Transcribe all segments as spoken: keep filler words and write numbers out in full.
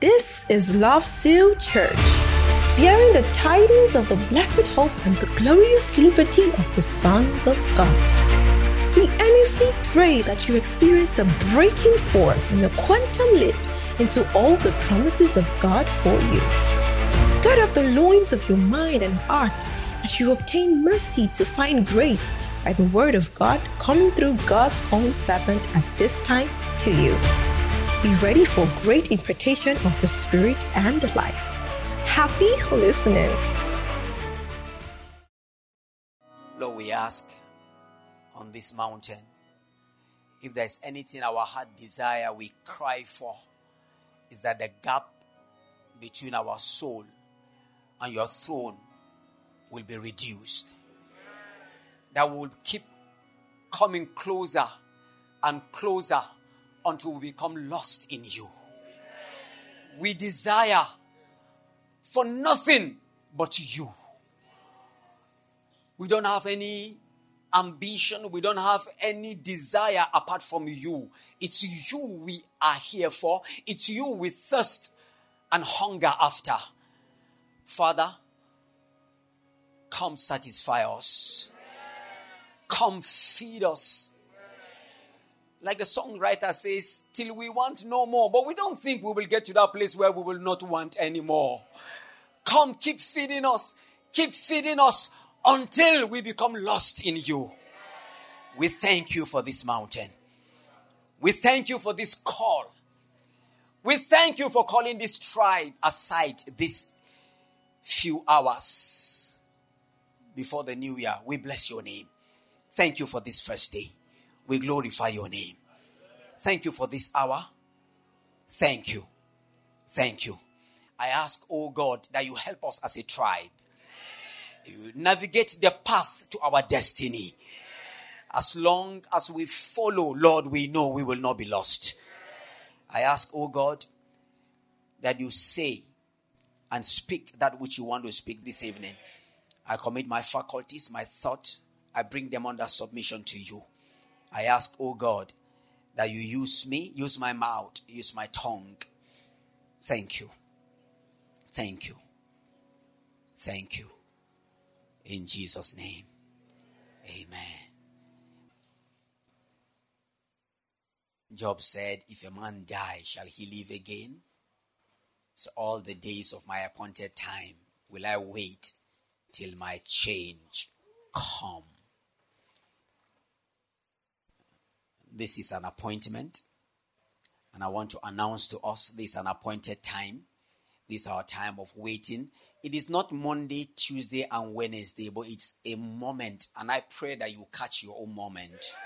This is Love Seal Church, bearing the tidings of the blessed hope and the glorious liberty of the sons of God. We earnestly pray that you experience a breaking forth and a quantum leap into all the promises of God for you. Gird up the loins of your mind and heart as you obtain mercy to find grace by the word of God coming through God's own servant at this time to you. Be ready for great impartation of the Spirit and life. Happy listening. Lord, we ask on this mountain, if there's anything our heart desire, we cry for, is that the gap between our soul and your throne will be reduced. That we will keep coming closer and closer until we become lost in you. We desire for nothing but you. We don't have any ambition. We don't have any desire apart from you. It's you we are here for. It's you we thirst and hunger after. Father, come satisfy us. Come feed us. Like the songwriter says, till we want no more. But we don't think we will get to that place where we will not want anymore. Come, keep feeding us. Keep feeding us until we become lost in you. We thank you for this mountain. We thank you for this call. We thank you for calling this tribe aside these few hours before the new year. We bless your name. Thank you for this first day. We glorify your name. Thank you for this hour. Thank you. Thank you. I ask, oh God, that you help us as a tribe. You navigate the path to our destiny. As long as we follow, Lord, we know we will not be lost. I ask, oh God, that you say and speak that which you want to speak this evening. I commit my faculties, my thoughts. I bring them under submission to you. I ask, oh God, that you use me, use my mouth, use my tongue. Thank you. Thank you. Thank you. In Jesus' name, amen. Job said, if a man die, shall he live again? So all the days of my appointed time will I wait till my change come. This is an appointment, and I want to announce to us this is an appointed time. This is our time of waiting. It is not Monday, Tuesday, and Wednesday, but it's a moment, and I pray that you catch your own moment.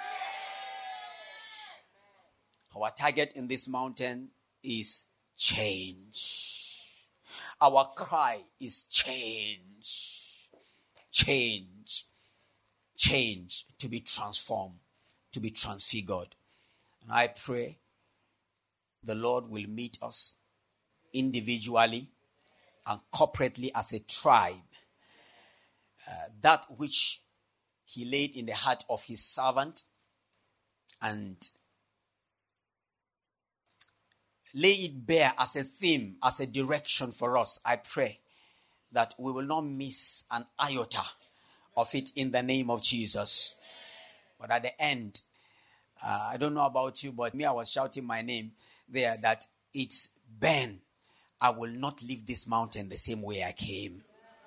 Our target in this mountain is change. Our cry is change. Change. Change to be transformed, to be transfigured. And I pray the Lord will meet us individually and corporately as a tribe. Uh, that which he laid in the heart of his servant, and lay it bare as a theme, as a direction for us. I pray that we will not miss an iota of it in the name of Jesus. But at the end, uh, I don't know about you, but me, I was shouting my name there that it's Ben. I will not leave this mountain the same way I came.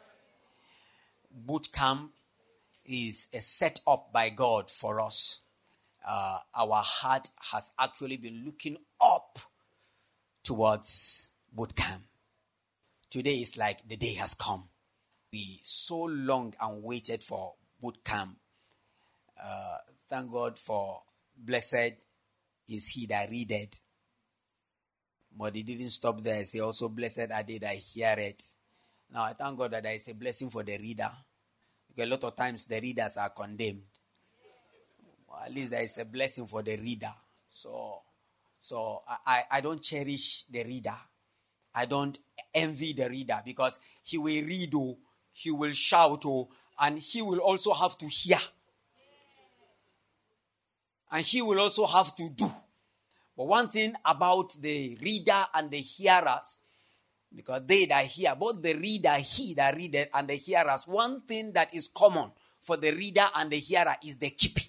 Boot camp is a set up by God for us. Uh, our heart has actually been looking up towards boot camp. Today is like the day has come. We so long and waited for boot camp. Uh, thank God for blessed is he that readeth. But he didn't stop there. He also, blessed are they that hear it. Now, I thank God that there is a blessing for the reader. Because a lot of times the readers are condemned. Well, at least there is a blessing for the reader. So, so I, I don't cherish the reader. I don't envy the reader, because he will read, oh, he will shout, oh, and he will also have to hear. And he will also have to do. But one thing about the reader and the hearers, because they that hear, both the reader, he that readeth, and the hearers, one thing that is common for the reader and the hearer is the keeping.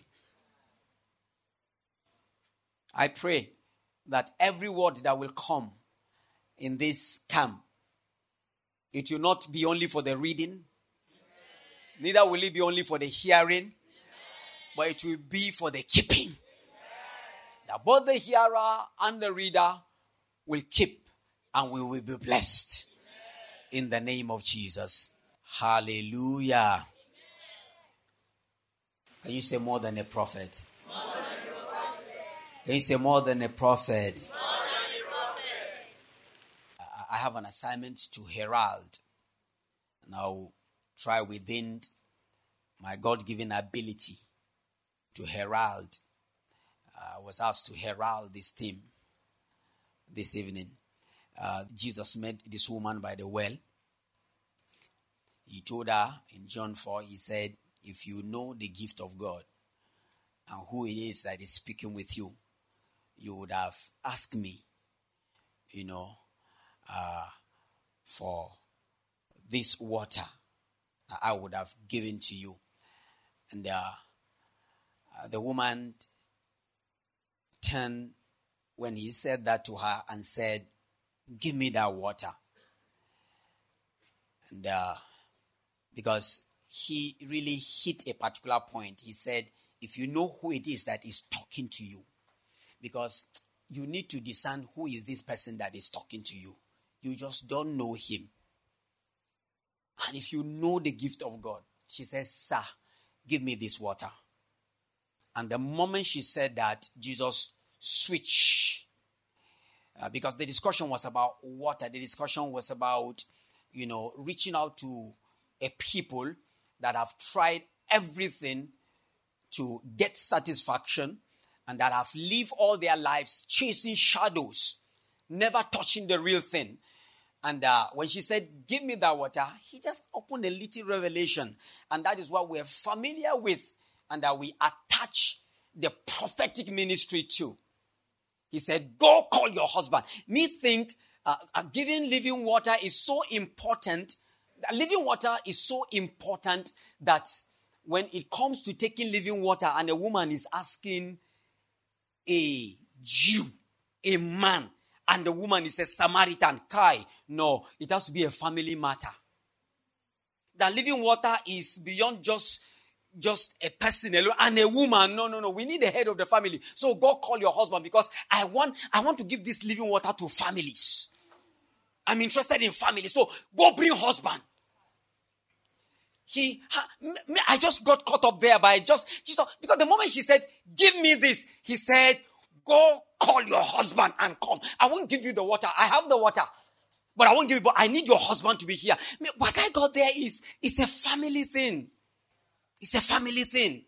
I pray that every word that will come in this camp, it will not be only for the reading, neither will it be only for the hearing, but it will be for the keeping. That both the hearer and the reader will keep, and we will be blessed in the name of Jesus. Hallelujah. Can you say more than a prophet? More than a prophet. Can you say more than a prophet? More than a prophet. I have an assignment to herald, and I'll try within my God-given ability to herald. I was asked to herald this theme this evening. Uh, Jesus met this woman by the well. He told her in John four, he said, if you know the gift of God and who it is that is speaking with you, you would have asked me, you know, uh, for this water I would have given to you. And uh, uh, the woman turned when he said that to her and said, give me that water. And uh, because he really hit a particular point. He said, if you know who it is that is talking to you, because you need to discern who is this person that is talking to you. You just don't know him. And if you know the gift of God, she says, sir, give me this water. And the moment she said that, Jesus switched. Uh, because the discussion was about water. The discussion was about, you know, reaching out to a people that have tried everything to get satisfaction and that have lived all their lives chasing shadows, never touching the real thing. And uh, when she said, give me that water, he just opened a little revelation. And that is what we're familiar with and that we attach the prophetic ministry to. He said, go call your husband. Me think uh, uh, giving living water is so important. Living water is so important that when it comes to taking living water and a woman is asking a Jew, a man, and the woman is a Samaritan, Kai, no, it has to be a family matter. That living water is beyond just, just a person alone and a woman. No, no, no. We need the head of the family. So go call your husband because I want, I want to give this living water to families. I'm interested in family. So go bring husband. He, I just got caught up there by just, just, because the moment she said, give me this, he said, go call your husband and come. I won't give you the water. I have the water, but I won't give you, but I need your husband to be here. What I got there is, it's a family thing. It's a family thing.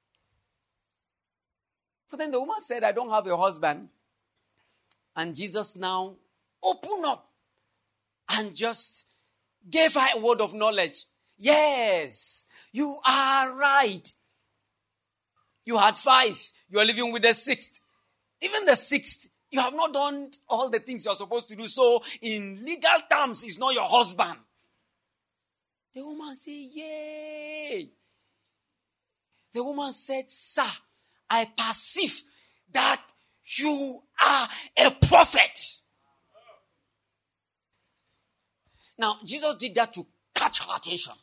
But then the woman said, I don't have a husband. And Jesus now opened up and just gave her a word of knowledge. Yes, you are right. You had five. You are living with the sixth. Even the sixth, you have not done all the things you are supposed to do. So in legal terms, he's not your husband. The woman said, yay. The woman said, sir, I perceive that you are a prophet. Now, Jesus did that to catch her attention.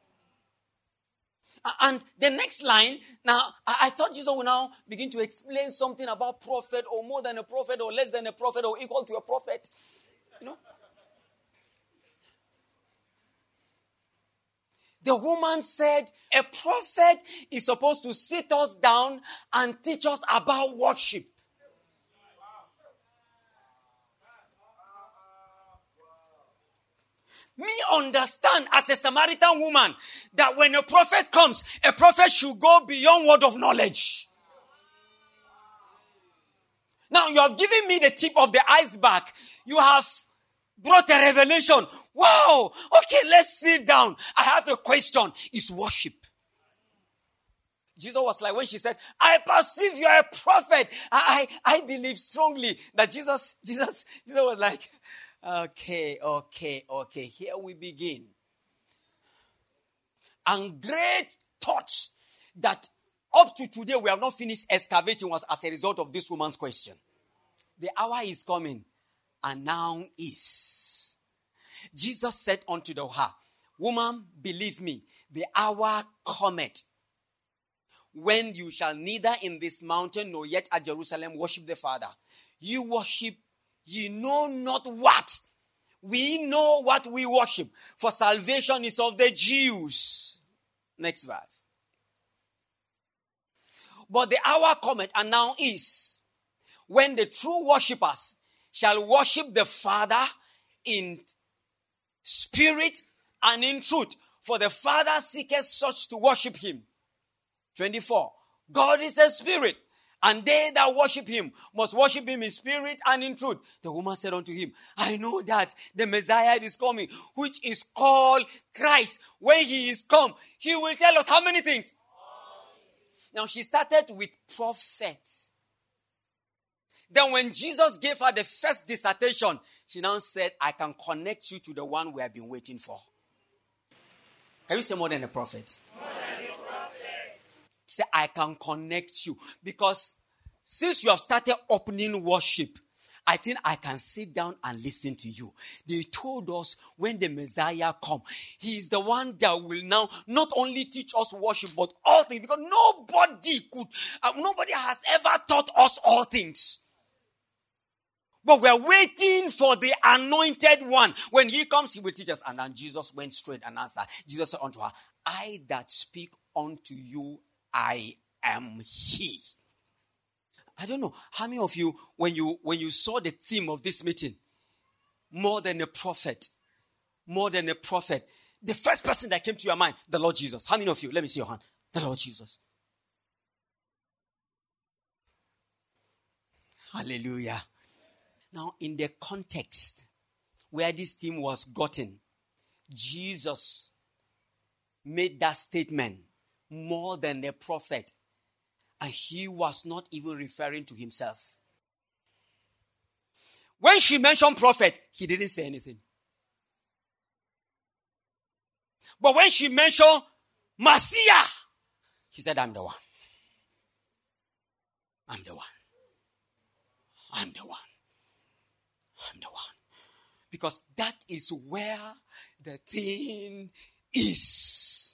And the next line, now, I thought Jesus would now begin to explain something about prophet or more than a prophet or less than a prophet or equal to a prophet. You know? The woman said, a prophet is supposed to sit us down and teach us about worship. Me understand as a Samaritan woman that when a prophet comes, a prophet should go beyond word of knowledge. Now you have given me the tip of the iceberg. You have brought a revelation. Wow. Okay, let's sit down. I have a question. Is worship. Jesus was like, when she said, I perceive you are a prophet. I, I, I believe strongly that Jesus, Jesus, Jesus was like, okay, okay, okay, here we begin. And great thoughts that up to today we have not finished excavating was as a result of this woman's question. The hour is coming, and now is. Jesus said unto the her, woman, believe me, the hour cometh when you shall neither in this mountain nor yet at Jerusalem worship the Father. You worship, ye know not what. We know what we worship, for salvation is of the Jews. Next verse. But the hour cometh, and now is, when the true worshippers shall worship the Father in spirit and in truth. For the Father seeketh such to worship him. twenty-four. God is a spirit, and they that worship him must worship him in spirit and in truth. The woman said unto him, I know that the Messiah is coming, which is called Christ. When he is come, he will tell us how many things? Now she started with prophet. Then when Jesus gave her the first dissertation, she now said, I can connect you to the one we have been waiting for. Can you say more than a prophet? More than a prophet. He said, I can connect you. Because since you have started opening worship, I think I can sit down and listen to you. They told us when the Messiah comes, he is the one that will now not only teach us worship, but all things. Because nobody could, uh, nobody has ever taught us all things. But we're waiting for the anointed one. When he comes, he will teach us. And then Jesus went straight and answered. Jesus said unto her, I that speak unto you, I am he. I don't know how many of you, when you when you saw the theme of this meeting, more than a prophet, more than a prophet, the first person that came to your mind, the Lord Jesus. How many of you? Let me see your hand. The Lord Jesus. Hallelujah. Now, in the context where this theme was gotten, Jesus made that statement, more than a prophet. And he was not even referring to himself. When she mentioned prophet, he didn't say anything. But when she mentioned Messiah, he said, I'm the one. I'm the one. I'm the one. I'm the one. Because that is where the thing is.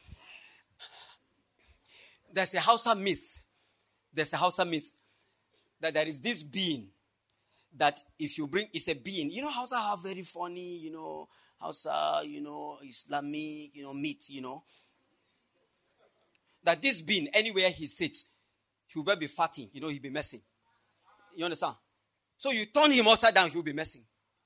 There's a Hausa myth. There's a Hausa myth that there is this being that if you bring, it's a being. You know, Hausa are very funny, you know, Hausa, you know, Islamic, you know, myth, you know. That this being, anywhere he sits, he will be farting, you know, he'll be messing. You understand? So you turn him upside down, he'll be messing.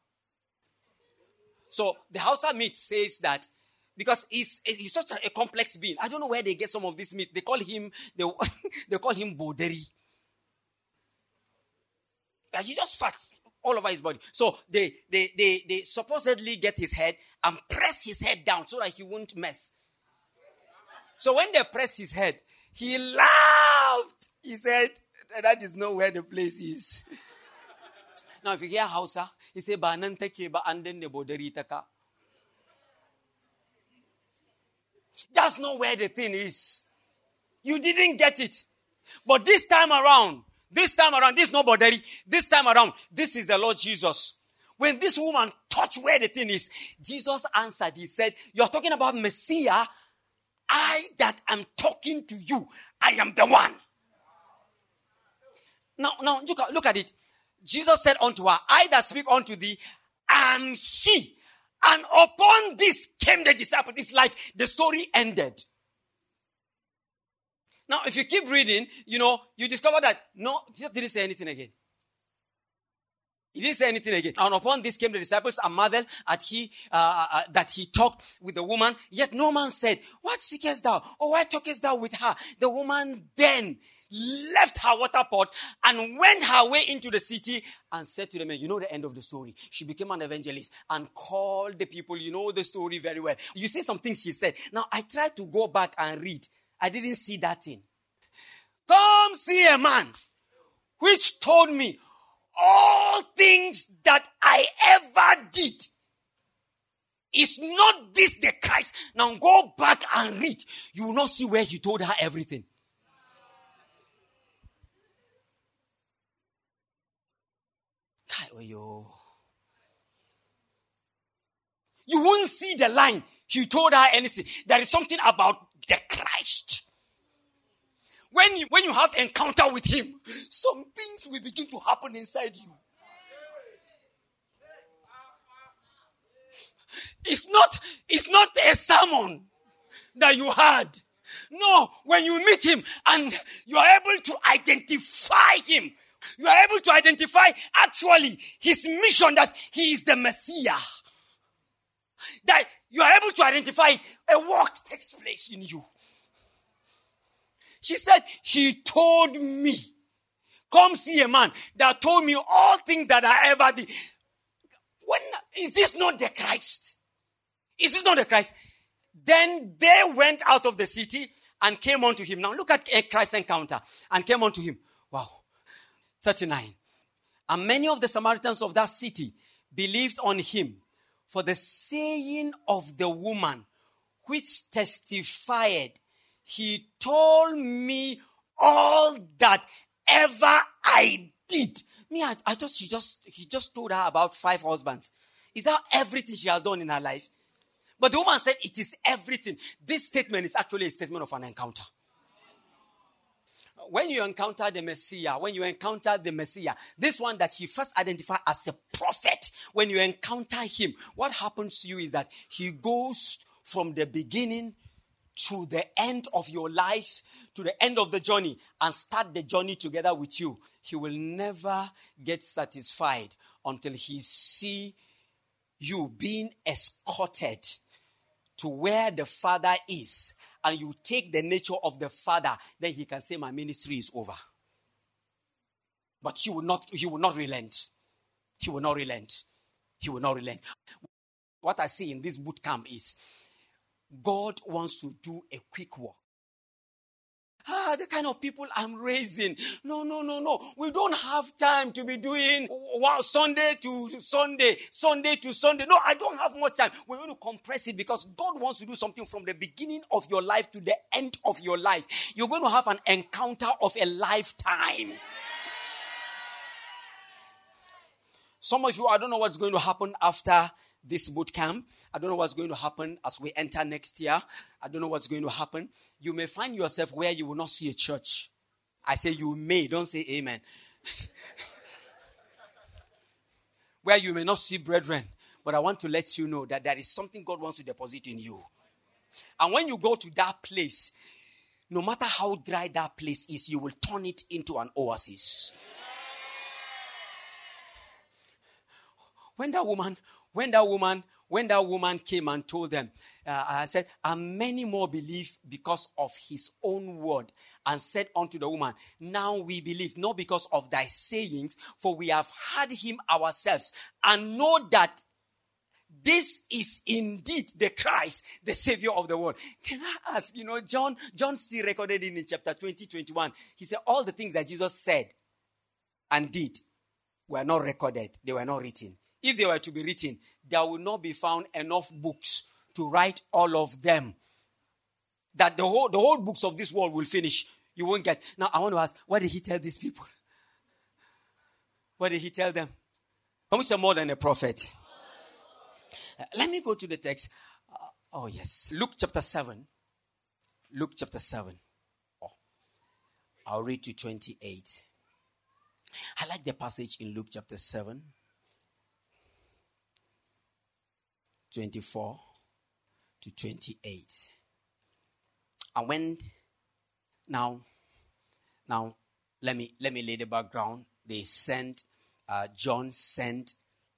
So the Hausa myth says that because he's, he's such a, a complex being. I don't know where they get some of this myth. They call him, they, they call him Boderi. Like he just fat all over his body. So they, they, they, they supposedly get his head and press his head down so that he won't mess. So when they press his head, he laughed. He said, that is not where the place is. Now if you hear Hausa, he said, ba nan take ba an den ne bodari taka. That's not where the thing is. You didn't get it. But this time around, this time around, this is not bodari. This time around, this is the Lord Jesus. When this woman touched where the thing is, Jesus answered. He said, you're talking about Messiah. I that am talking to you, I am the one. Now, now look, look at it. Jesus said unto her, I that speak unto thee am he. And upon this came the disciples. It's like the story ended. Now, if you keep reading, you know, you discover that, no, Jesus didn't say anything again. He didn't say anything again. And upon this came the disciples and marveled at he, uh, uh, that he talked with the woman. Yet no man said, what seekest thou? Or why talkest thou with her? The woman then left her water pot and went her way into the city and said to the men, you know the end of the story. She became an evangelist and called the people. You know the story very well. You see some things she said. Now, I tried to go back and read. I didn't see that thing. Come see a man which told me all things that I ever did. Is not this the Christ? Now go back and read. You will not see where he told her everything. You won't see the line. He told her anything. There is something about the Christ. When you, when you have encounter with him, some things will begin to happen inside you. It's not, it's not a sermon that you had. No, when you meet him and you are able to identify him, you are able to identify actually his mission, that he is the Messiah. That you are able to identify a work takes place in you. She said, he told me, come see a man that told me all things that I ever did. When, is this not the Christ? Is this not the Christ? Then they went out of the city and came unto him. Now look at a Christ encounter. And came unto him. Wow. thirty-nine. And many of the Samaritans of that city believed on him for the saying of the woman, which testified, he told me all that ever I did. Me, I, I thought she just, he just told her about five husbands. Is that everything she has done in her life? But the woman said it is everything. This statement is actually a statement of an encounter. When you encounter the Messiah, when you encounter the Messiah, this one that she first identified as a prophet, when you encounter him, what happens to you is that he goes from the beginning to the end of your life, to the end of the journey, and start the journey together with you. He will never get satisfied until he see you being escorted to where the Father is, and you take the nature of the Father, then he can say, my ministry is over. But he will not, he will not relent. He will not relent. He will not relent. What I see in this boot camp is, God wants to do a quick work. Ah, the kind of people I'm raising. No, no, no, no. We don't have time to be doing wow, Sunday to Sunday, Sunday to Sunday. No, I don't have much time. We're going to compress it because God wants to do something from the beginning of your life to the end of your life. You're going to have an encounter of a lifetime. Some of you, I don't know what's going to happen after this boot camp. I don't know what's going to happen as we enter next year. I don't know what's going to happen. You may find yourself where you will not see a church. I say you may, don't say amen. Where you may not see brethren. But I want to let you know that there is something God wants to deposit in you. And when you go to that place, no matter how dry that place is, you will turn it into an oasis. When that woman, when that woman, when that woman came and told them, uh, I said, and many more believe because of his own word, and said unto the woman, now we believe, not because of thy sayings, for we have heard him ourselves, and know that this is indeed the Christ, the Savior of the world. Can I ask, you know, John, John still recorded it in chapter twenty, twenty-one. He said all the things that Jesus said and did were not recorded. They were not written. If they were to be written, there will not be found enough books to write all of them. That the whole, the whole books of this world will finish. You won't get. Now, I want to ask, what did he tell these people? What did he tell them? How much more than a prophet? Uh, let me go to the text. Uh, oh, yes. Luke chapter seven. Luke chapter seven. Oh. I'll read to twenty-eight. I like the passage in Luke chapter seven. twenty-four to twenty-eight. And when, now, now, let me, let me lay the background. They sent, uh, John sent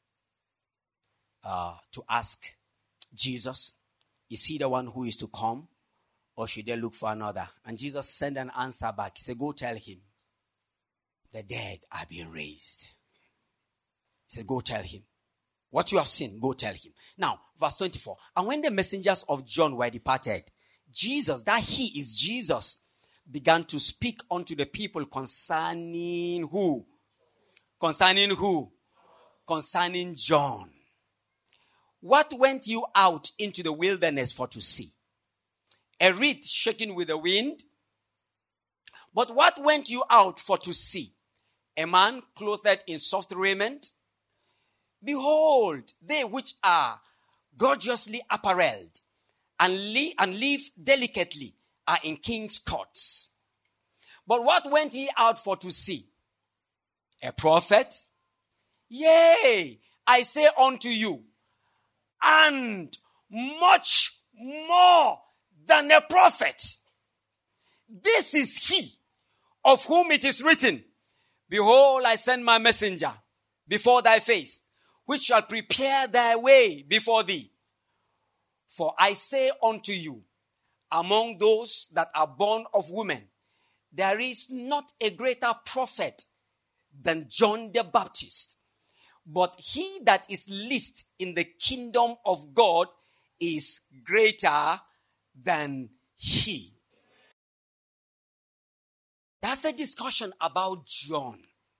uh, to ask Jesus, is he the one who is to come, or should they look for another? And Jesus sent an answer back. He said, go tell him, the dead are being raised. He said, go tell him. What you have seen, go tell him. Now, verse twenty-four. And when the messengers of John were departed, Jesus, that he is Jesus, began to speak unto the people concerning who? Concerning who? Concerning John. What went you out into the wilderness for to see? A reed shaken with the wind? But what went you out for to see? A man clothed in soft raiment? Behold, they which are gorgeously apparelled and, li- and live delicately are in king's courts. But what went ye out for to see? A prophet? Yea, I say unto you, and much more than a prophet. This is he of whom it is written, behold, I send my messenger before thy face, which shall prepare thy way before thee. For I say unto you, among those that are born of women, there is not a greater prophet than John the Baptist. But he that is least in the kingdom of God is greater than he. That's a discussion about John.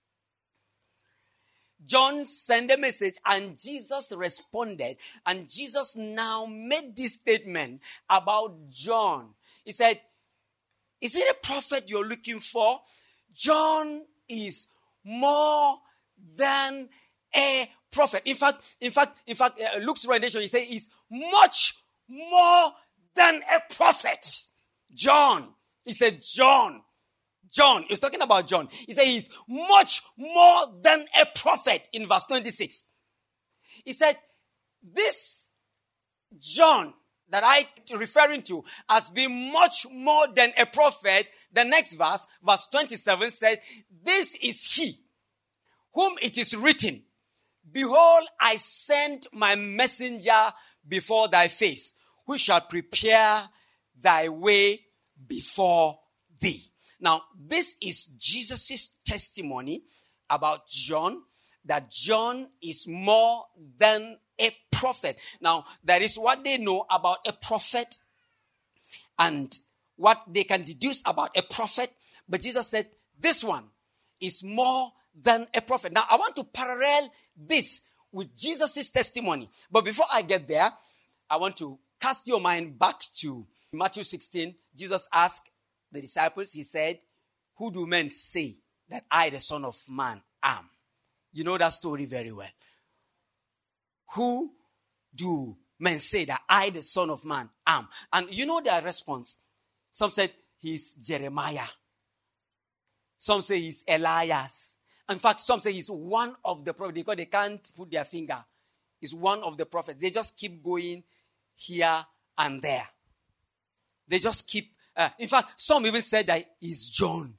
John sent a message and Jesus responded. And Jesus now made this statement about John. He said, is it a prophet you're looking for? John is more than a prophet. In fact, in fact, in fact, uh, Luke's rendition, he says, is much more than a prophet. John. He said, John. John. He's talking about John. He said he's much more than a prophet in verse twenty-six. He said, this John that I referring to as being much more than a prophet, the next verse, verse twenty-seven said, this is he whom it is written, behold, I send my messenger before thy face, who shall prepare thy way before thee. Now, this is Jesus' testimony about John, that John is more than a prophet. Now, that is what they know about a prophet and what they can deduce about a prophet. But Jesus said, this one is more than a prophet. Now, I want to parallel this with Jesus' testimony. But before I get there, I want to cast your mind back to Matthew sixteen. Jesus asked the disciples, he said, who do men say that I, the Son of Man, am? You know that story very well. Who do men say that I, the Son of Man, am? And you know their response. Some said he's Jeremiah. Some say he's Elias. In fact, some say he's one of the prophets because they can't put their finger. He's one of the prophets. They just keep going here and there. They just keep... Uh, in fact, some even said that he's John.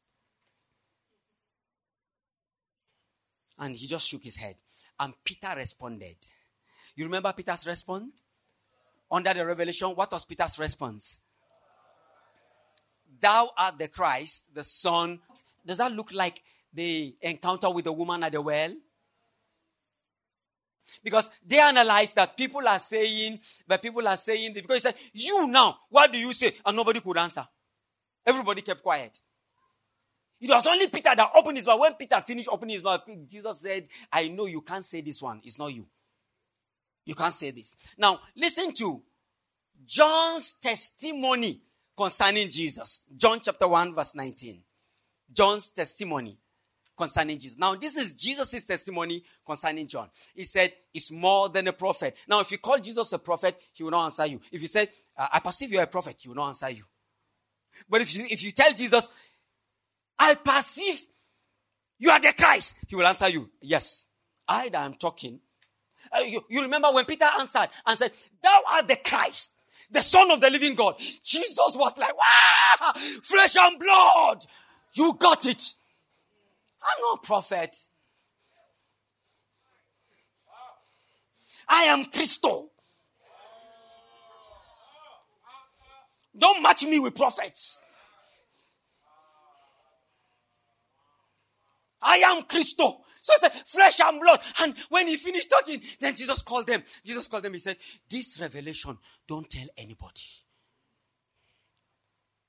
And he just shook his head. And Peter responded. You remember Peter's response? Under the revelation, what was Peter's response? Thou art the Christ, the Son. Does that look like the encounter with the woman at the well? Because they analyzed that people are saying, that people are saying, because he said, you now, what do you say? And nobody could answer. Everybody kept quiet. It was only Peter that opened his mouth. When Peter finished opening his mouth, Jesus said, I know you can't say this one. It's not you. You can't say this. Now, listen to John's testimony concerning Jesus. John chapter one, verse nineteen. John's testimony concerning Jesus. Now, this is Jesus' testimony concerning John. He said, it's more than a prophet. Now, if you call Jesus a prophet, he will not answer you. If you said, I perceive you are a prophet, he will not answer you. But if you, if you tell Jesus, I perceive you are the Christ, he will answer you, yes, I that am talking. Uh, you, you remember when Peter answered and said, thou art the Christ, the Son of the living God. Jesus was like, wow, flesh and blood. You got it. I'm not a prophet. I am Christo. Don't match me with prophets. I am Christo. So he said, flesh and blood. And when he finished talking, then Jesus called them. Jesus called them. He said, this revelation, don't tell anybody.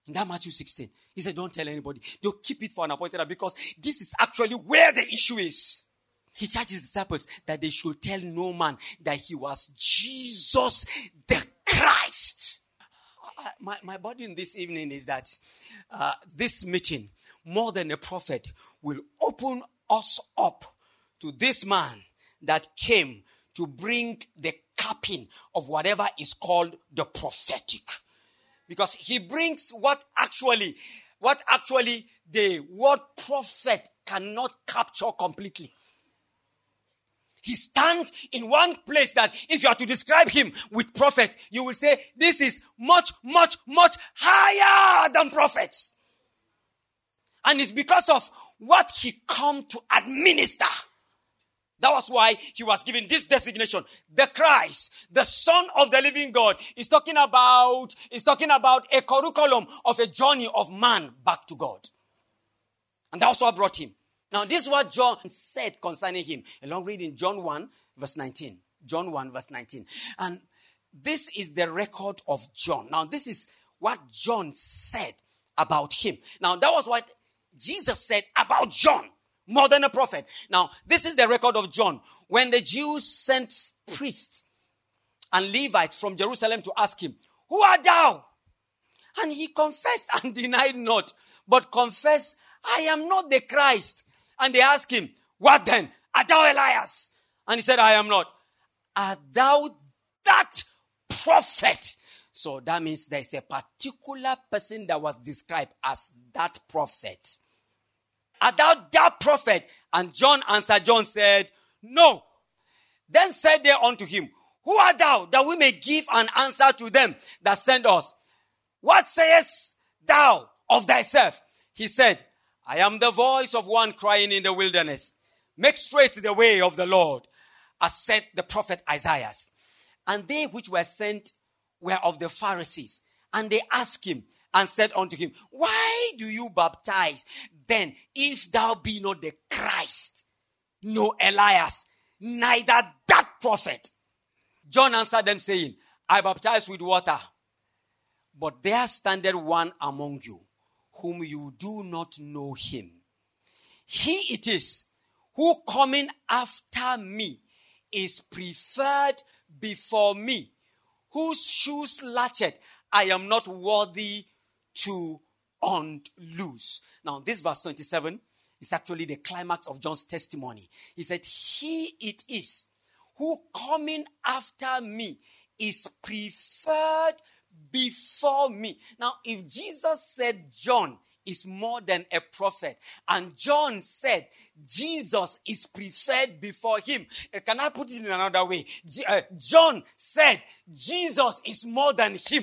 In that Matthew sixteen, he said, don't tell anybody. They'll keep it for an appointed time because this is actually where the issue is. He charged his disciples that they should tell no man that he was Jesus the Christ. Uh, my, my burden this evening is that uh, this meeting, more than a prophet, will open us up to this man that came to bring the capping of whatever is called the prophetic. Because he brings what actually, what actually the word prophet cannot capture completely. He stands in one place that if you are to describe him with prophet, you will say, this is much, much, much higher than prophets. And it's because of what he come to administer. That was why he was given this designation. The Christ, the Son of the living God, is talking about, is talking about a curriculum of a journey of man back to God. And that's what brought him. Now, this is what John said concerning him. A long read in John one, verse nineteen. John one, verse nineteen. And this is the record of John. Now, this is what John said about him. Now, that was what Jesus said about John. More than a prophet. Now, this is the record of John. When the Jews sent priests and Levites from Jerusalem to ask him, who art thou? And he confessed and denied not, but confessed, I am not the Christ. And they asked him, what then? Art thou Elias? And he said, I am not. Art thou that prophet? So that means there is a particular person that was described as that prophet. Art thou that prophet? And John answered, John said, no. Then said they unto him, who art thou, that we may give an answer to them that sent us? What sayest thou of thyself? He said, I am the voice of one crying in the wilderness. Make straight the way of the Lord, as said the prophet Isaiah. And they which were sent were of the Pharisees. And they asked him and said unto him, why do you baptize then, if thou be not the Christ, no Elias, neither that prophet? John answered them, saying, I baptize with water, but there standeth one among you, whom you do not know him. He it is, who coming after me is preferred before me, whose shoes latchet I am not worthy to unloose. Now, this verse twenty-seven is actually the climax of John's testimony. He said, he it is who coming after me is preferred before me. Now, if Jesus said John is more than a prophet, and John said Jesus is preferred before him, uh, can I put it in another way? G- uh, John said Jesus is more than him.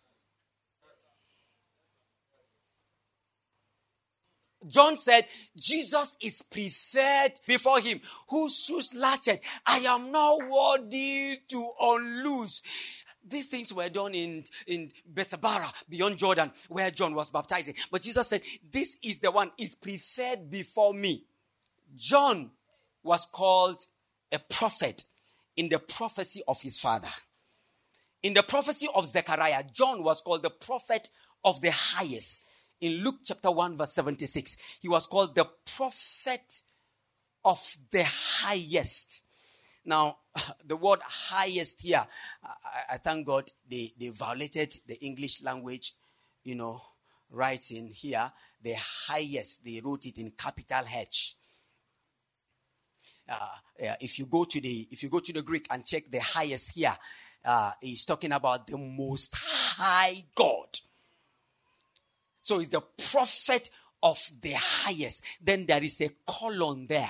John said, Jesus is preferred before him, whose shoes latchet I am not worthy to unloose. These things were done in, in Bethabara, beyond Jordan, where John was baptizing. But Jesus said, this is the one, is preferred before me. John was called a prophet in the prophecy of his father. In the prophecy of Zechariah, John was called the prophet of the highest. In Luke chapter one, verse seventy-six, he was called the prophet of the highest. Now, the word highest here, I, I thank God they, they violated the English language, you know, writing here. The highest, they wrote it in capital H. Uh, yeah, if you go to the if you go to the Greek and check the highest here, uh, he's talking about the most high God. So it's the prophet of the highest. Then there is a colon there.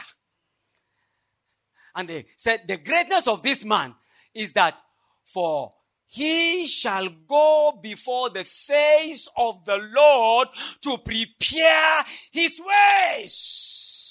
And they said the greatness of this man is that for he shall go before the face of the Lord to prepare his ways.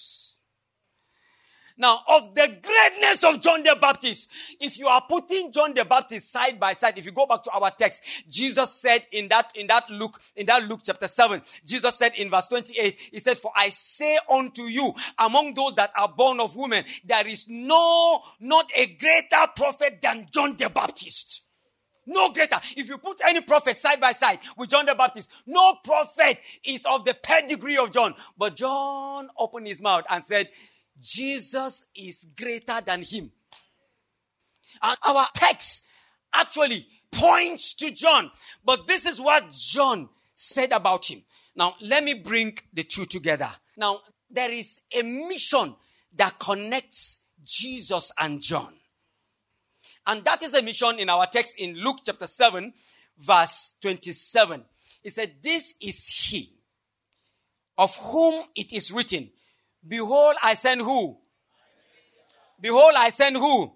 Now, of the greatness of John the Baptist, if you are putting John the Baptist side by side, if you go back to our text, Jesus said in that, in that Luke, in that Luke chapter seven, Jesus said in verse twenty-eight, he said, for I say unto you, among those that are born of women, there is no, not a greater prophet than John the Baptist. No greater. If you put any prophet side by side with John the Baptist, no prophet is of the pedigree of John. But John opened his mouth and said, Jesus is greater than him. And our text actually points to John. But this is what John said about him. Now, let me bring the two together. Now, there is a mission that connects Jesus and John. And that is a mission in our text in Luke chapter seven, verse twenty-seven. It said, this is he of whom it is written, behold, I send who? Behold, I send who?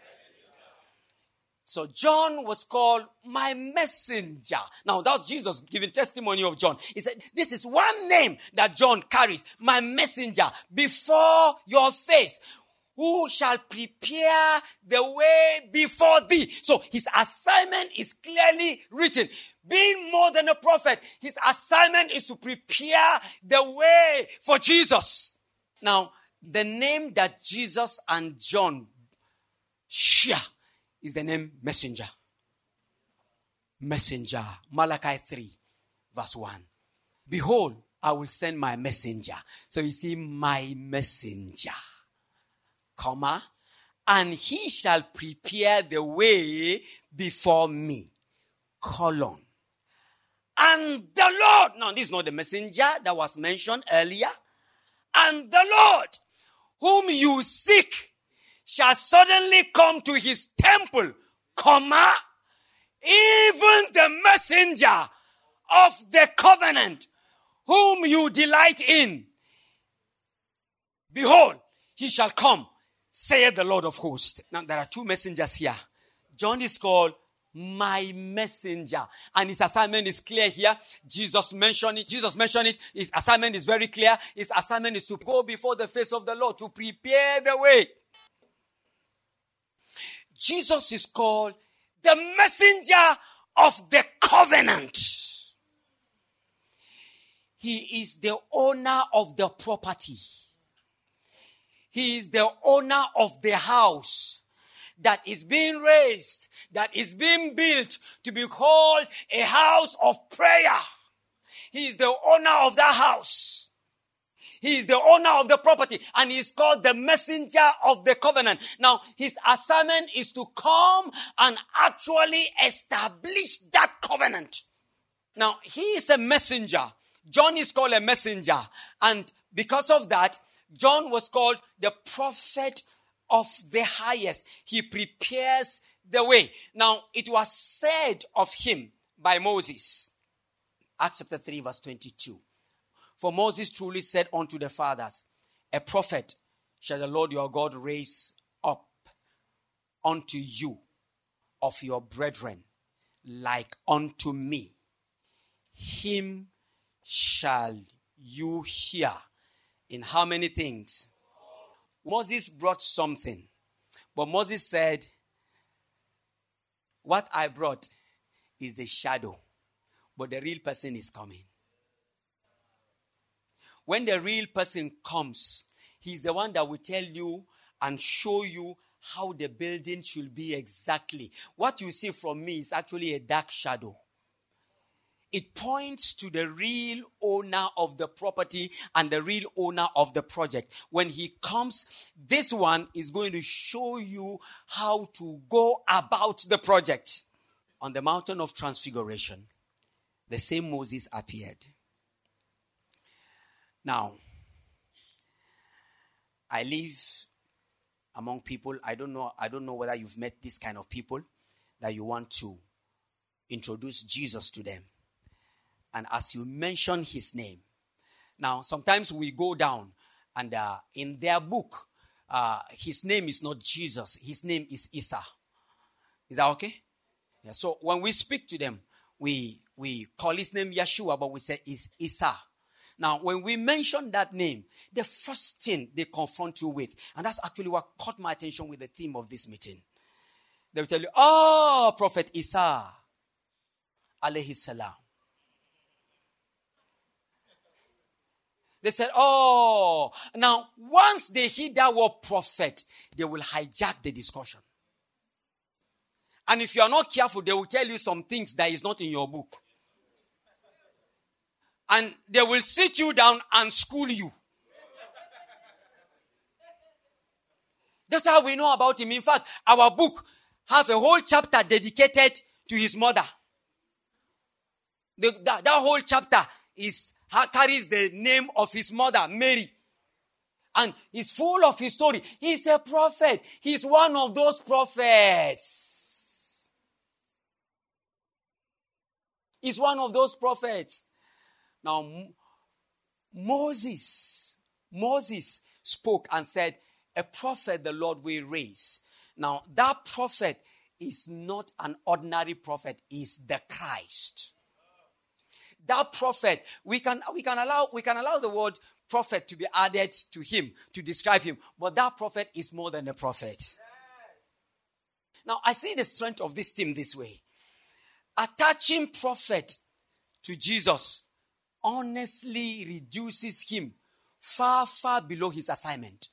So John was called my messenger. Now that's Jesus giving testimony of John. He said, this is one name that John carries, my messenger, before your face. Who shall prepare the way before thee? So his assignment is clearly written. Being more than a prophet, his assignment is to prepare the way for Jesus. Now, the name that Jesus and John share is the name messenger. Messenger. Malachi three, verse one. Behold, I will send my messenger. So you see, my messenger. Comma, and he shall prepare the way before me. Colon. And the Lord, now this is not the messenger that was mentioned earlier. And the Lord, whom you seek, shall suddenly come to his temple, comma, even the messenger of the covenant, whom you delight in. Behold, he shall come, saith the Lord of hosts. Now, there are two messengers here. John is called my messenger. And his assignment is clear here. Jesus mentioned it. Jesus mentioned it. His assignment is very clear. His assignment is to go before the face of the Lord, to prepare the way. Jesus is called the messenger of the covenant. He is the owner of the property. He is the owner of the house that is being raised, that is being built to be called a house of prayer. He is the owner of that house. He is the owner of the property, and he is called the messenger of the covenant. Now, his assignment is to come and actually establish that covenant. Now, he is a messenger. John is called a messenger, and because of that, John was called the prophet of the highest. He prepares the way. Now, it was said of him by Moses. Acts chapter three, verse twenty-two. For Moses truly said unto the fathers, a prophet shall the Lord your God raise up unto you of your brethren, like unto me. Him shall you hear. In how many things? Moses brought something. But Moses said, what I brought is the shadow. But the real person is coming. When the real person comes, he's the one that will tell you and show you how the building should be exactly. What you see from me is actually a dark shadow. It points to the real owner of the property and the real owner of the project. When he comes, this one is going to show you how to go about the project. On the mountain of transfiguration, the same Moses appeared. Now, I live among people. I don't know, I don't know whether you've met this kind of people that you want to introduce Jesus to them. And as you mention his name, now sometimes we go down and uh, in their book, uh, his name is not Jesus. His name is Isa. Is that okay? Yeah. So when we speak to them, we we call his name Yeshua, but we say it's Isa. Now, when we mention that name, the first thing they confront you with, and that's actually what caught my attention with the theme of this meeting. They will tell you, oh, Prophet Isa, alayhi salam. They said, oh, now once they hear that word prophet, they will hijack the discussion. And if you are not careful, they will tell you some things that is not in your book. And they will sit you down and school you. That's how we know about him. In fact, our book has a whole chapter dedicated to his mother. The, that, that whole chapter is carries the name of his mother, Mary. And it's full of his story. He's a prophet. He's one of those prophets. He's one of those prophets. Now, Moses, Moses spoke and said, a prophet the Lord will raise. Now, that prophet is not an ordinary prophet. He's the Christ. That prophet, we can, we can allow, we can allow the word prophet to be added to him, to describe him. But that prophet is more than a prophet. Now, I see the strength of this team this way. Attaching prophet to Jesus honestly reduces him far, far below his assignment.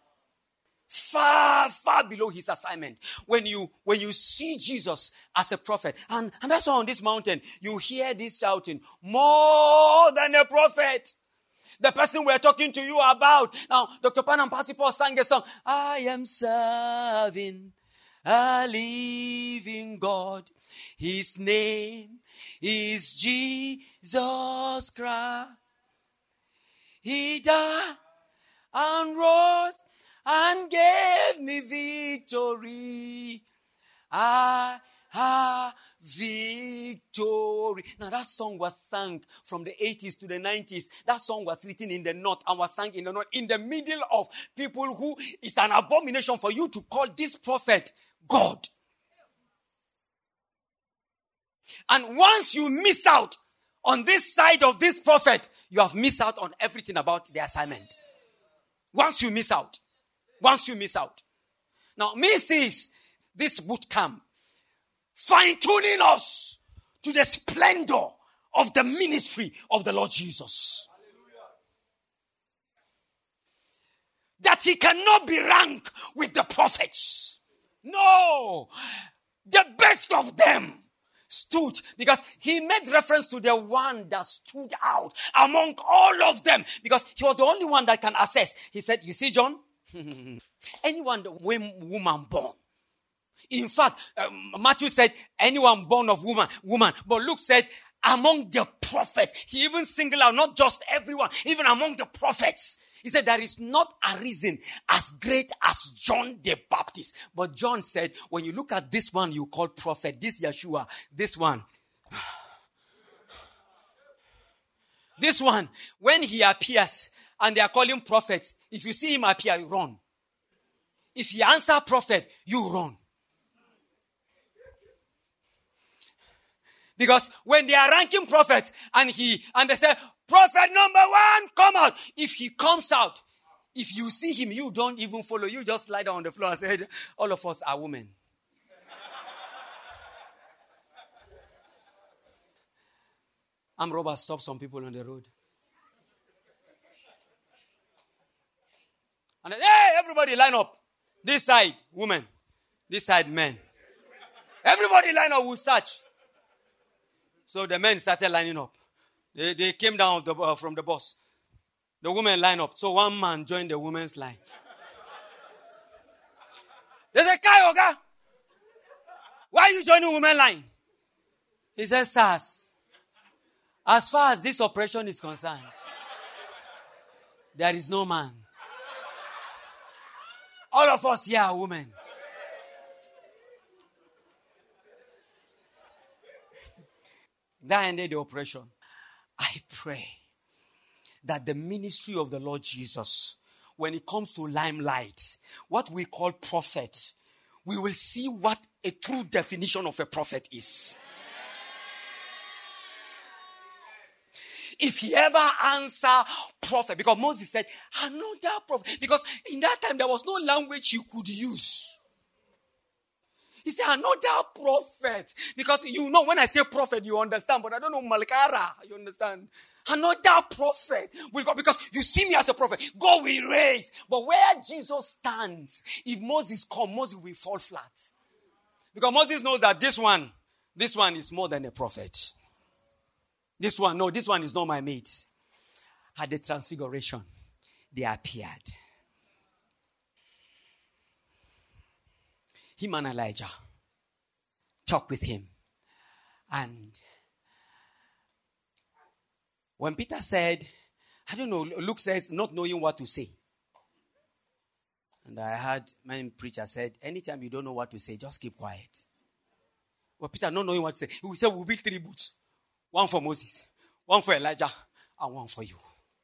Far, far below his assignment. When you, when you see Jesus as a prophet, and, and that's why on this mountain, you hear this shouting, more than a prophet. The person we're talking to you about. Now, Doctor Pan and Pastor Paul sang a song, I am serving a living God. His name is Jesus Christ. He died and rose and gave me victory. I have victory. Now that song was sung from the eighties to the nineties. That song was written in the north and was sung in the north. In the middle of people who it's an abomination for you to call this prophet God. And once you miss out on this side of this prophet, you have missed out on everything about the assignment. Once you miss out. Once you miss out. Now, me sees this boot camp fine-tuning us to the splendor of the ministry of the Lord Jesus. Hallelujah. That he cannot be ranked with the prophets. No. The best of them stood, because he made reference to the one that stood out among all of them, because he was the only one that can assess. He said, you see, John, anyone, the woman born. In fact, um, Matthew said, anyone born of woman, woman. But Luke said, among the prophets. He even singled out, not just everyone, even among the prophets. He said, there is not a reason as great as John the Baptist. But John said, when you look at this one you call prophet, this Yeshua, this one, this one, when he appears, and they are calling prophets, if you see him appear, you run. If he answer prophet, you run. Because when they are ranking prophets, and he, and they say, prophet number one, come out. If he comes out, if you see him, you don't even follow. You just lie down on the floor and say, all of us are women. Armed robbers stop some people on the road. And then, hey, everybody line up. This side, women. This side, men. Everybody line up, we'll search. So the men started lining up. They, they came down the, uh, from the bus. The women line up. So one man joined the women's line. They said, Kai Oga, why are you joining women line? He said, sirs, as far as this operation is concerned, there is no man. All of us here are women. That ended the operation. I pray that the ministry of the Lord Jesus, when it comes to limelight, what we call prophet, we will see what a true definition of a prophet is. If he ever answer prophet, because Moses said, another prophet, because in that time there was no language you could use. He said, another prophet. Because you know, when I say prophet, you understand, but I don't know Malkara, you understand? Another prophet will go, because you see me as a prophet. God will raise. But where Jesus stands, if Moses comes, Moses will fall flat. Because Moses knows that this one, this one is more than a prophet. This one, no, this one is not my mate. At the transfiguration, they appeared. Him and Elijah talked with him. And when Peter said, I don't know, Luke says, not knowing what to say. And I heard many preachers said, anytime you don't know what to say, just keep quiet. Well, Peter not knowing what to say, he said, we'll build three booths. One for Moses, one for Elijah, and one for you.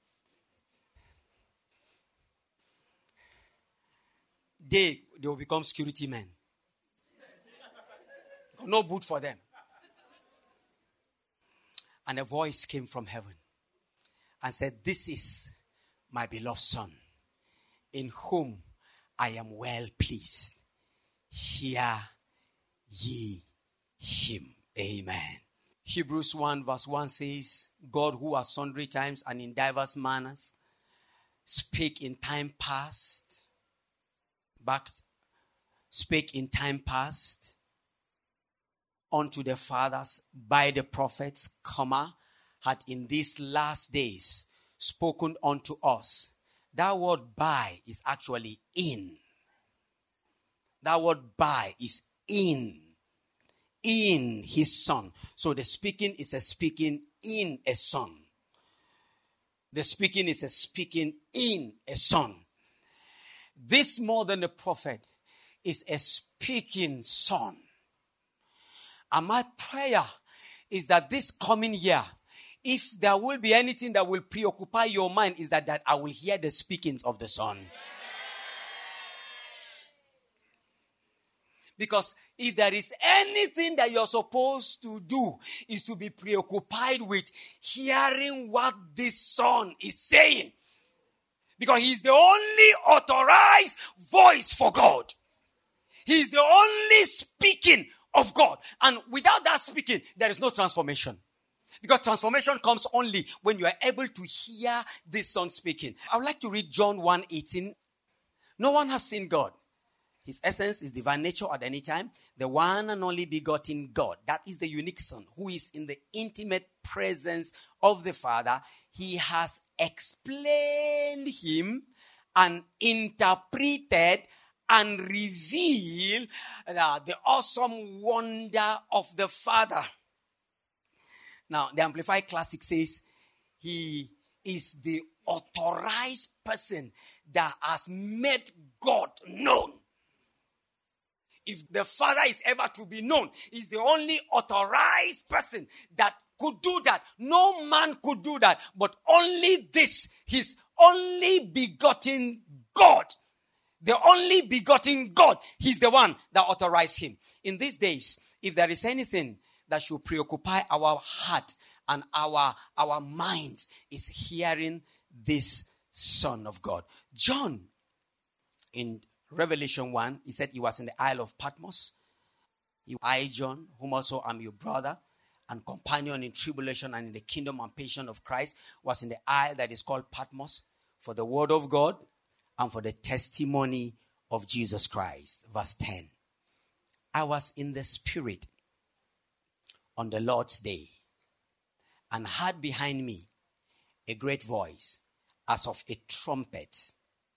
They, they will become security men. No boot for them. And a voice came from heaven and said, this is my beloved Son, in whom I am well pleased. Hear ye him. Amen. Hebrews one verse one says, God who at sundry times and in diverse manners spake in time past, back, spake in time past unto the fathers by the prophets, comma, had in these last days spoken unto us. That word by is actually in. That word by is in. In his Son. So the speaking is a speaking in a Son. The speaking is a speaking in a Son. This more than a prophet is a speaking Son. And my prayer is that this coming year, if there will be anything that will preoccupy your mind, is that, that I will hear the speakings of the Son. Because if there is anything that you're supposed to do, is to be preoccupied with hearing what this Son is saying. Because he's the only authorized voice for God. He's the only speaking of God. And without that speaking, there is no transformation. Because transformation comes only when you are able to hear this Son speaking. I would like to read John one eighteen. No one has seen God. His essence is divine nature at any time. The one and only begotten God. That is the unique Son who is in the intimate presence of the Father. He has explained him and interpreted and revealed uh, the awesome wonder of the Father. Now, the Amplified Classic says he is the authorized person that has made God known. If the Father is ever to be known, he's the only authorized person that could do that. No man could do that, but only this, his only begotten God. The only begotten God, he's the one that authorized him. In these days, if there is anything that should preoccupy our heart and our, our minds, is hearing this Son of God. John, in Revelation one, he said he was in the Isle of Patmos. He, I, John, whom also am your brother and companion in tribulation and in the kingdom and patience of Christ, was in the isle that is called Patmos for the word of God and for the testimony of Jesus Christ. Verse ten. I was in the Spirit on the Lord's day and heard behind me a great voice as of a trumpet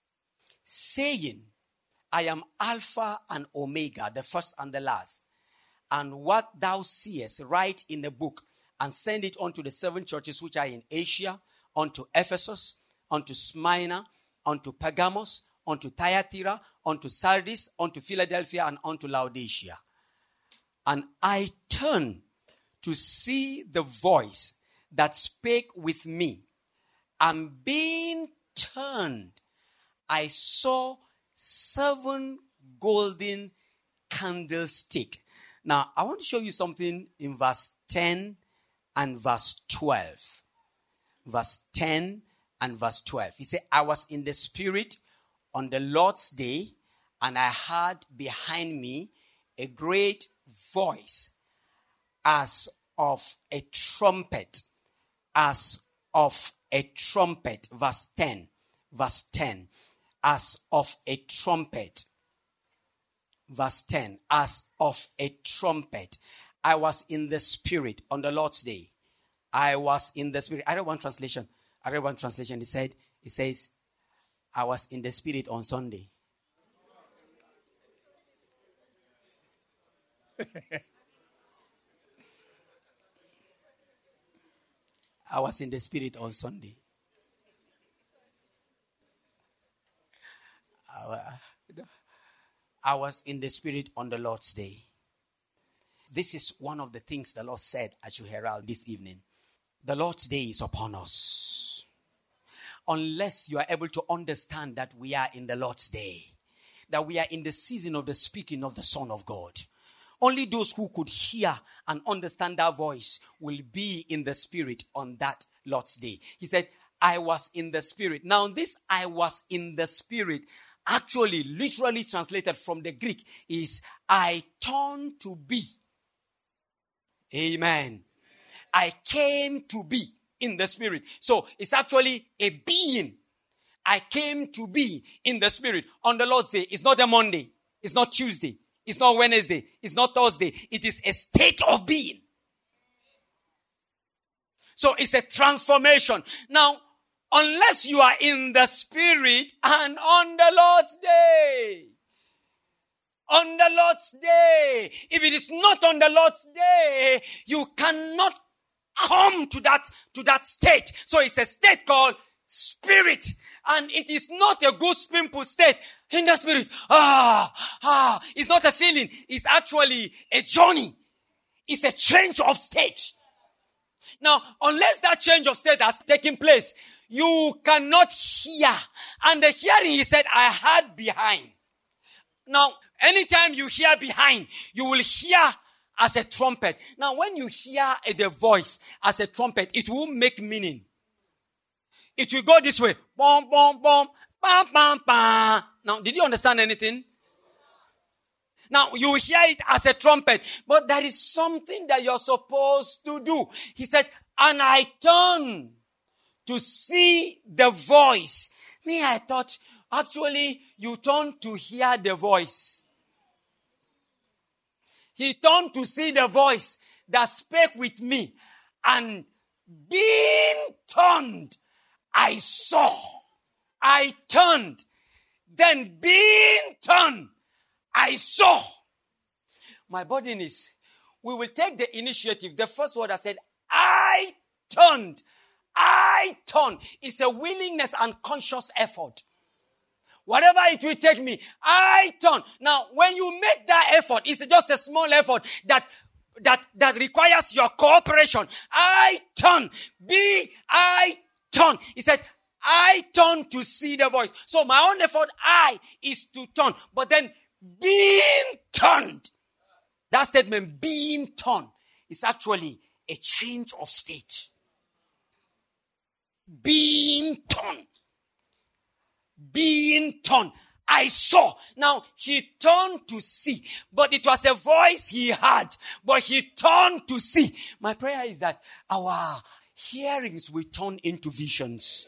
saying, I am Alpha and Omega, the first and the last. And what thou seest, write in the book and send it unto the seven churches which are in Asia, unto Ephesus, unto Smyrna, unto Pergamos, unto Thyatira, unto Sardis, unto Philadelphia, and unto Laodicea. And I turned to see the voice that spake with me. And being turned, I saw seven golden candlesticks. Now, I want to show you something in verse ten and verse twelve. Verse ten and verse twelve. He said, I was in the Spirit on the Lord's day, and I heard behind me a great voice as of a trumpet. As of a trumpet. Verse ten. Verse ten. As of a trumpet. verse ten. As of a trumpet, I was in the Spirit on the Lord's day. I was in the Spirit. I read one translation. I read one translation. It said, it says, I was in the Spirit on Sunday. I was in the Spirit on Sunday. I was in the Spirit on the Lord's day. This is one of the things the Lord said as you herald this evening. The Lord's day is upon us. Unless you are able to understand that we are in the Lord's day, that we are in the season of the speaking of the Son of God, only those who could hear and understand that voice will be in the Spirit on that Lord's day. He said, I was in the Spirit. Now this I was in the Spirit, actually literally translated from the Greek, is I turned to be. Amen. I came to be in the Spirit. So it's actually a being. I came to be in the Spirit on the Lord's day. It's not a Monday. It's not Tuesday. It's not Wednesday. It's not Thursday. It is a state of being. So it's a transformation. Now, unless you are in the Spirit and on the Lord's day, on the Lord's day, if it is not on the Lord's day, you cannot come to that, to that state. So it's a state called Spirit. And it is not a good simple state in the Spirit. Ah, ah, it's not a feeling. It's actually a journey. It's a change of state. Now, unless that change of state has taken place, you cannot hear. And the hearing, he said, I heard behind. Now, anytime you hear behind, you will hear as a trumpet. Now, when you hear the voice as a trumpet, it will make meaning. It will go this way. Bom, bom, bom, bam, bam, bam. Now, did you understand anything? Now, you hear it as a trumpet, but there is something that you're supposed to do. He said, and I turned to see the voice. Me, I thought, actually, you turned to hear the voice. He turned to see the voice that spake with me, and being turned, I saw. I turned. Then being turned, I saw. My burden is, we will take the initiative. The first word I said, I turned. I turned. It's a willingness and conscious effort. Whatever it will take me, I turn. Now, when you make that effort, it's just a small effort that that that requires your cooperation. I turn. Be I turn. He said, I turn to see the voice. So my own effort, I, is to turn. But then being turned, that statement, being turned, is actually a change of state. Being turned. Being turned. I saw. Now, he turned to see. But it was a voice he had. But he turned to see. My prayer is that our hearings will turn into visions.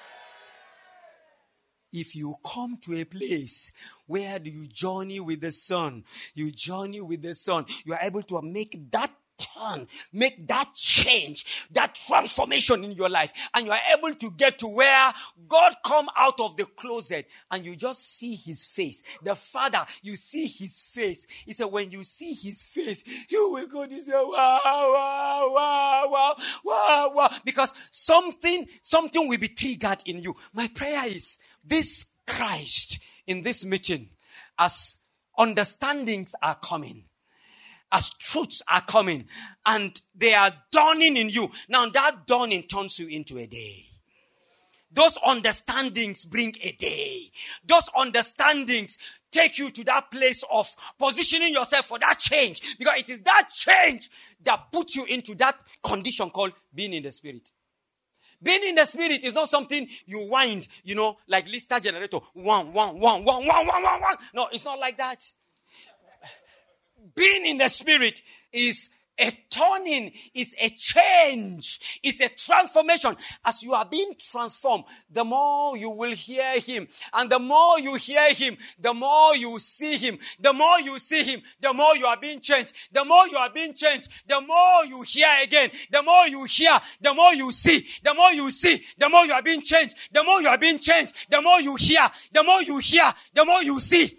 If you come to a place where you journey with the Son, you journey with the Son, you are able to make that turn, make that change, that transformation in your life, and you are able to get to where God come out of the closet and you just see his face. The Father, you see his face. He said, when you see his face, you will go this way, wow, wow, wow, wow, wow, wow, because something, something will be triggered in you. My prayer is, this Christ in this meeting, as understandings are coming, as truths are coming, and they are dawning in you. Now that dawning turns you into a day. Those understandings bring a day. Those understandings take you to that place of positioning yourself for that change. Because it is that change that puts you into that condition called being in the Spirit. Being in the Spirit is not something you wind, you know, like Lister generator. One, one, one, one, one, one, one, one. No, it's not like that. Being in the Spirit is A turning is a change, is a transformation. As you are being transformed, the more you will hear him. And the more you hear him, the more you see him. The more you see him, the more you are being changed. The more you are being changed, the more you hear again. The more you hear, the more you see. The more you see, the more you are being changed. The more you are being changed, the more you hear. The more you hear, the more you see.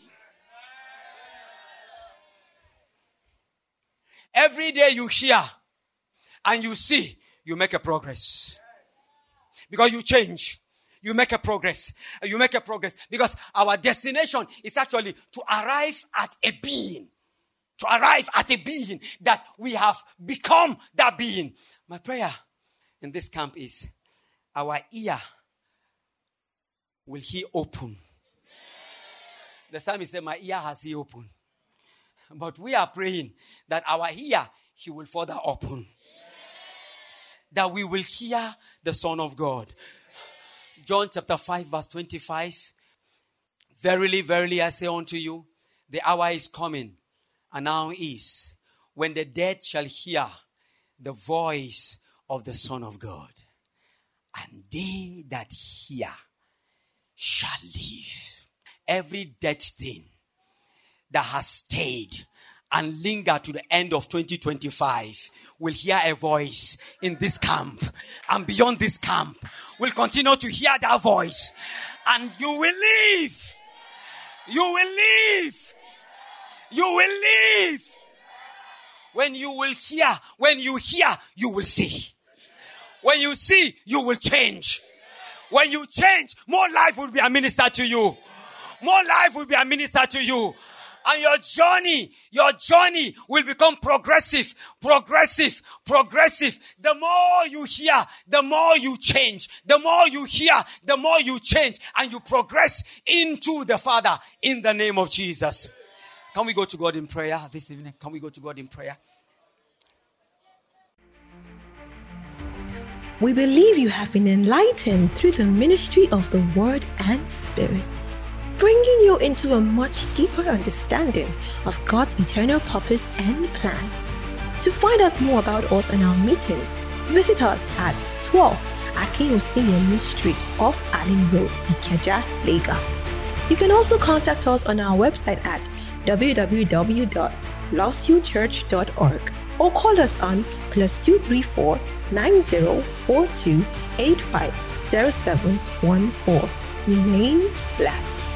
Every day you hear and you see, you make a progress. Because you change. You make a progress. You make a progress. Because our destination is actually to arrive at a being. To arrive at a being that we have become that being. My prayer in this camp is our ear will he open. The psalmist said, my ear has he opened. But we are praying that our ear, he will further open. That we will hear the Son of God. John chapter five verse twenty-five. Verily, verily, I say unto you, the hour is coming, and now is, when the dead shall hear the voice of the Son of God. And they that hear shall live. Every dead thing that has stayed and lingered to the end of twenty twenty-five will hear a voice in this camp and beyond this camp will continue to hear that voice, and you will live. You will live. You will live. When you will hear, when you hear, you will see. When you see, you will change. When you change, more life will be administered to you. More life will be administered to you. And your journey, your journey will become progressive, progressive, progressive. The more you hear, the more you change. The more you hear, the more you change. And you progress into the Father in the name of Jesus. Can we go to God in prayer this evening? Can we go to God in prayer? We believe you have been enlightened through the ministry of the Word and Spirit, bringing you into a much deeper understanding of God's eternal purpose and plan. To find out more about us and our meetings, visit us at twelve Akinwusinemi Street off Allen Road, Ikeja, Lagos. You can also contact us on our website at w w w dot lost you church dot org or call us on plus two three four nine zero four two eight five zero seven one four. Remain blessed.